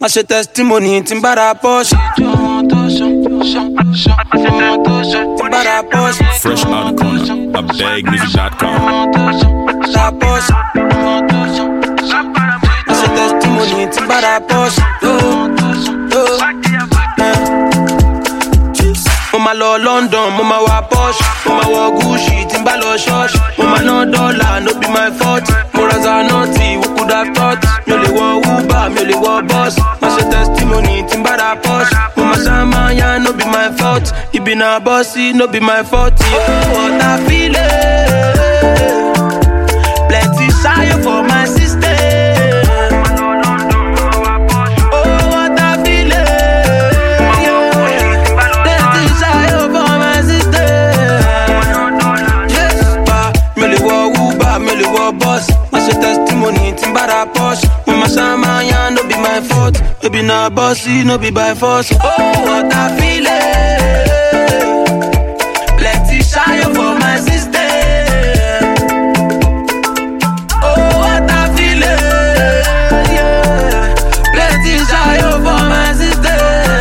I say testimony, timbara posh. Fresh out the corner, a bagmusic.com. I say testimony, timbara posh. Mama lo London, mama wa posh. Mama wa Gucci, timba lo shush. Mama no dollar, no be my fault. Moraza naughty, who could have thought? Mele wa Uber, mele wa boss. I say testimony, timbara posh. Mama sama ya, no be my fault. He be na bossy, no be my fault. Oh, what I feel it. Plenty shy for my sister. Boss, I say testimony, timbara posh. Mama sama ya, no be my fault. No be na bossy, no be by force. Oh, what I feel it. Plenty shy for my sister. Oh, what I feel it. Yeah. Plenty shy for my sister.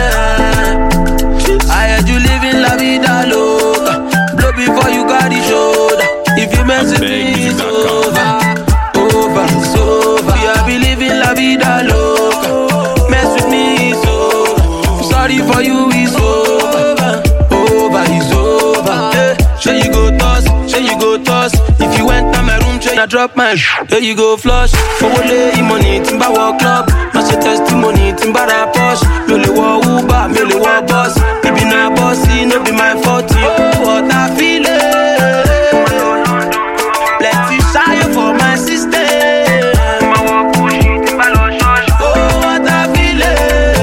I heard you living la vida loca. Blow before you got the shoulder. If you mess with me, it's over. It's over. Yeah, I be living la vida loca. Mess with me, it's over. I'm sorry for you, it's over. It's over. Yeah. Sure you go toss. If you enter my room, I drop my there you go flush. For only money, timba walk club. I say testimony, timba da posh. Mele wa Uber, mele wa boss. Baby na bossy, no be my fault. Oh, what I feel it. Plenty shy for my sister. Oh, what I feel it.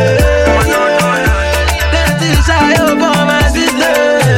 Plenty shy for my sister.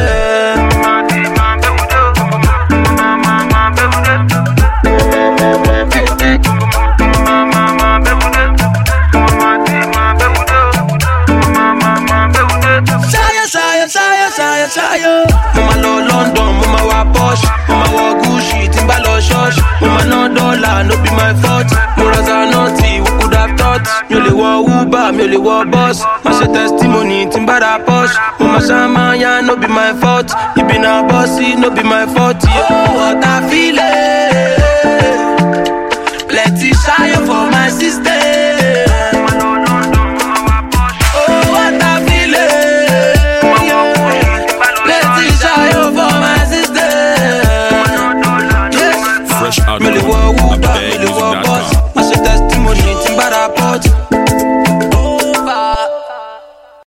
Shy. Mama lo London, mama wa posh. Mama wa Gucci, timba lo shush. Mama no dollar, no be my fault. Moraza naughty, who could have thought? Mele wa Uber, mele wa boss. I say testimony, timba da posh. Mama sama ya, no be my fault. You be na bossy, no be my fault. Oh, what I feel it.